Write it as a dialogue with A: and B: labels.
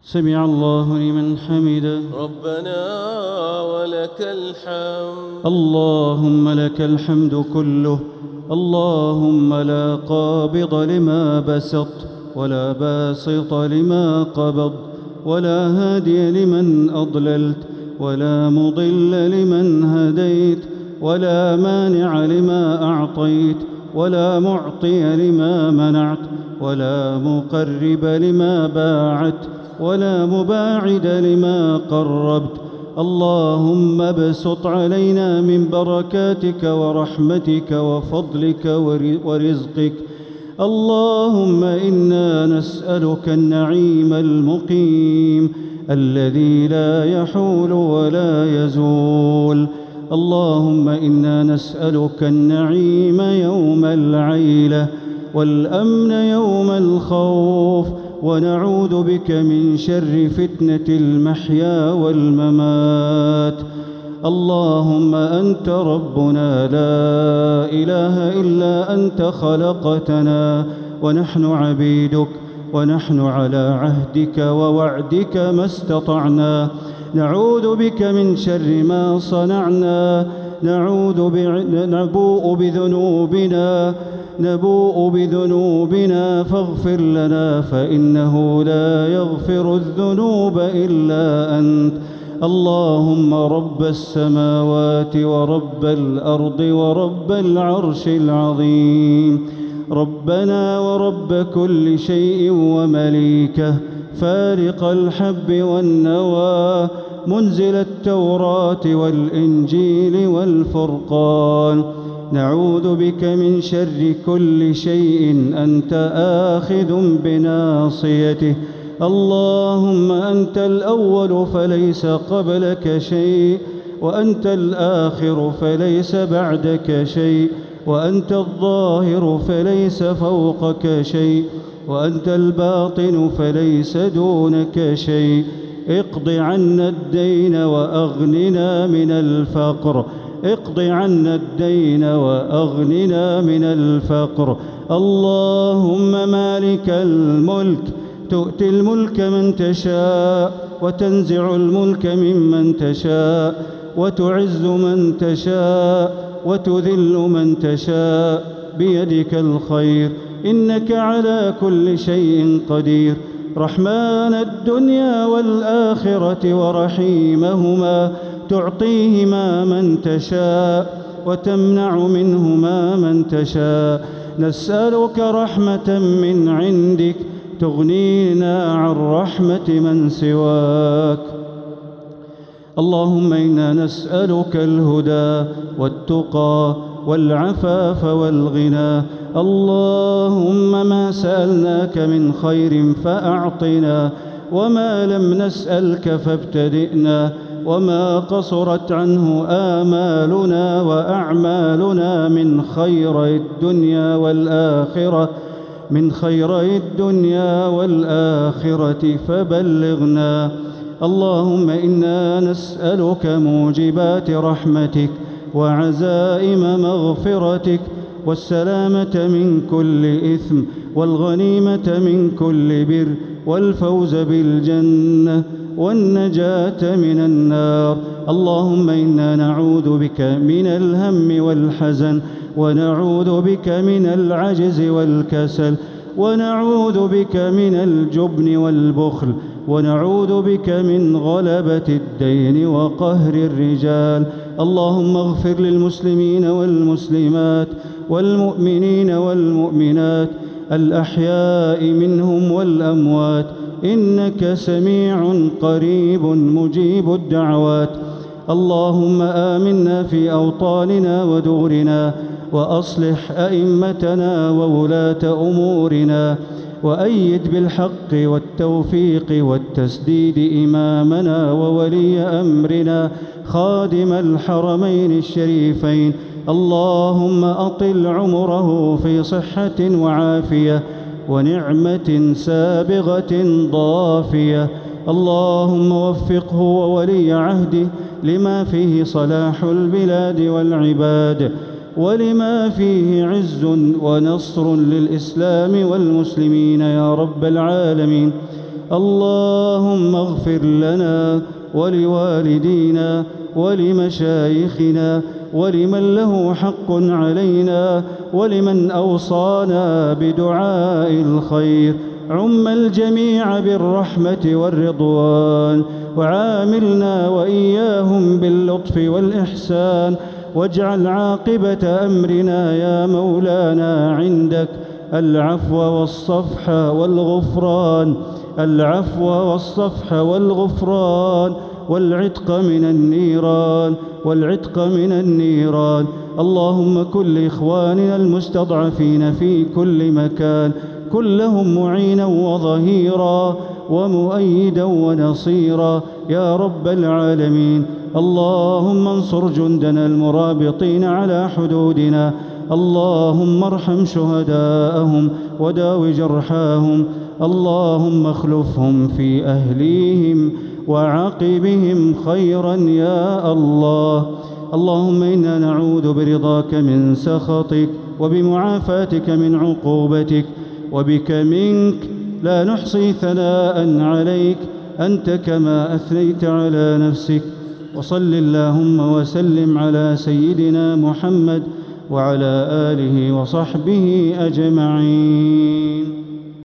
A: سمع الله لمن حمده.
B: ربنا ولك الحمد.
A: اللهم لك الحمد كله. اللهم لا قابض لما بسطت ولا باسط لما قبضت ولا هادي لمن أضللت ولا مضل لمن هديت ولا مانع لما أعطيت ولا معطي لما منعت ولا مقرب لما باعت ولا مباعد لما قربت. اللهم ابسط علينا من بركاتك ورحمتك وفضلك ورزقك. اللهم إنا نسألك النعيم المقيم الذي لا يحول ولا يزول. اللهم إنا نسألك النعيم يوم العيلة والأمن يوم الخوف، ونعوذ بك من شر فتنة المحيا والممات. اللهم أنت ربنا لا إله إلا أنت، خلقتنا ونحن عبيدك، ونحن على عهدك ووعدك ما استطعنا. نعوذ بك من شر ما صنعنا. نبوء بذنوبنا فاغفر لنا، فإنه لا يغفر الذنوب إلا أنت. اللهم رب السماوات ورب الأرض ورب العرش العظيم، ربنا ورب كل شيء ومليكه، فارق الحب والنوى، منزل التوراة والإنجيل والفرقان. نعوذ بك من شر كل شيء أنت آخذ بناصيته. اللهم أنت الأول فليس قبلك شيء، وأنت الآخر فليس بعدك شيء، وأنت الظاهر فليس فوقك شيء، وأنت الباطن فليس دونك شيء. اقض عنا الدين وأغننا من الفقر. اقض عنا الدين وأغننا من الفقر. اللهم مالك الملك، تؤتي الملك من تشاء وتنزع الملك ممن تشاء، وتعز من تشاء وتذل من تشاء، بيدك الخير، إنك على كل شيء قدير. رحمن الدنيا والآخرة ورحيمهما، تعطيهما من تشاء وتمنع منهما من تشاء. نسألك رحمة من عندك تغنينا عن رحمة من سواك. اللهم إنا نسألك الهدى والتقى والعفاف والغنى. اللهم ما سألناك من خير فأعطنا، وما لم نسألك فابتدئنا، وما قصرت عنه آمالنا وأعمالنا من خيري الدنيا والآخرة فبلغنا. اللهم إنا نسألك موجبات رحمتك وعزائم مغفرتك، والسلامة من كل إثم، والغنيمة من كل بر، والفوز بالجنة، والنجاة من النار. اللهم إنا نعوذ بك من الهم والحزن، ونعوذ بك من العجز والكسل، ونعوذ بك من الجبن والبخل، ونعوذ بك من غلبة الدين وقهر الرجال. اللهم اغفر للمسلمين والمسلمات والمؤمنين والمؤمنات الأحياء منهم والأموات، إنك سميع قريب مجيب الدعوات. اللهم آمنا في أوطاننا ودورنا، وأصلح أئمتنا وولاة أمورنا، وأيد بالحق والتوفيق والتسديد إمامنا وولي أمرنا خادم الحرمين الشريفين. اللهم أطل عمره في صحة وعافية ونعمة سابغة ضافية. اللهم وفقه وولي عهده لما فيه صلاح البلاد والعباد، ولما فيه عز ونصر للإسلام والمسلمين يا رب العالمين. اللهم اغفر لنا ولوالدينا ولمشايخنا ولمن له حق علينا ولمن أوصانا بدعاء الخير. عم الجميع بالرحمة والرضوان، وعاملنا وإياهم باللطف والإحسان، واجعل عاقبة أمرنا يا مولانا عندك العفو والصفح والغفران، العفو والصفح والغفران، والعتق من النيران، والعتق من النيران. اللهم كن لإخواننا المستضعفين في كل مكان، كن لهم معينا وظهيرا ومؤيدا ونصيرا يا رب العالمين. اللهم انصر جندنا المرابطين على حدودنا، اللهم ارحم شهداءهم وداو جرحاهم، اللهم اخلفهم في أهليهم وعاقبهم خيرا يا الله. اللهم إنا نعوذ برضاك من سخطك وبمعافاتك من عقوبتك، وبك منك لا نحصي ثناء عليك أنت كما أثنيت على نفسك. وصل اللهم وسلم على سيدنا محمد وعلى آله وصحبه أجمعين.